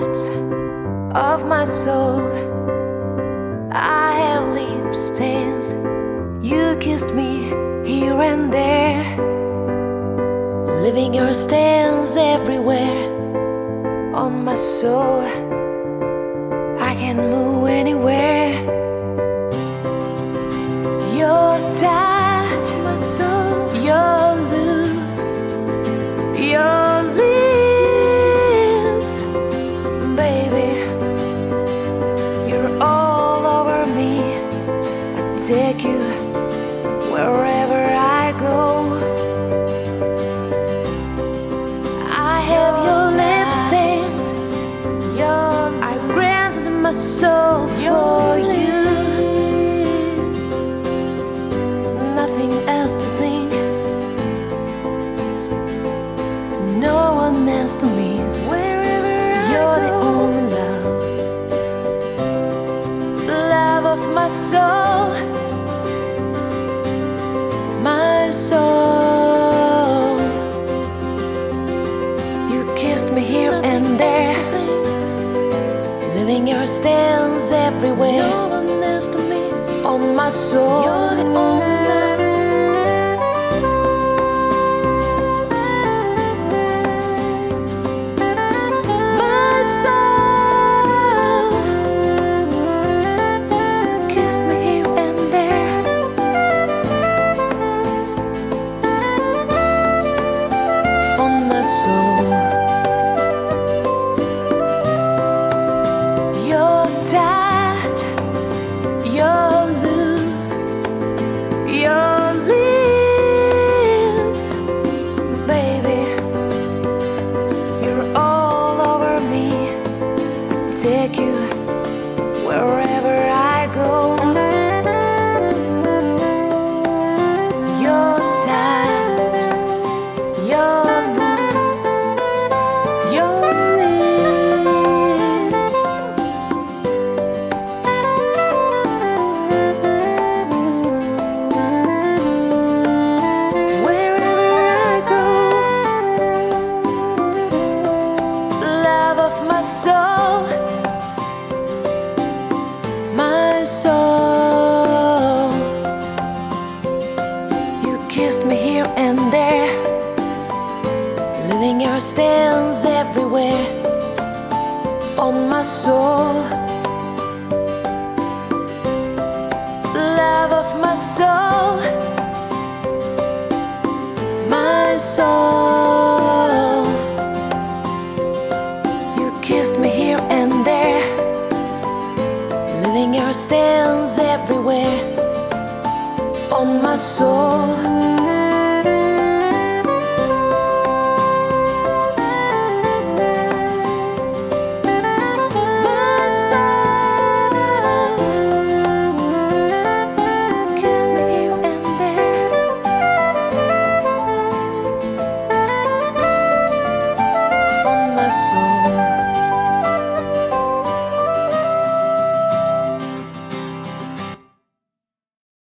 parts of my soul. I have lip stains. You kissed me here and there, leaving your stains everywhere on my soul. I can't move anywhere. Your touch, my soul. Your look, your lips, baby. You're all over me. I take you wherever I go. I have your lip stains. I granted my soul for you. Nothing else to think, no one else to miss. You're the only love of my soul. My soul. You kissed me here and there, leaving your stains everywhere on my soul. You're the only my soul. Kissed me here and there, on my soul. Your touch, your look, your lips, baby. You're all over me. I take you wherever I go. Your touch, your look, your lips. Wherever I go, love of my soul, my soul. You kissed me here and there, leaving your stains everywhere on my soul. Love of my soul, my soul. You kissed me here and there, leaving your stains everywhere on my soul.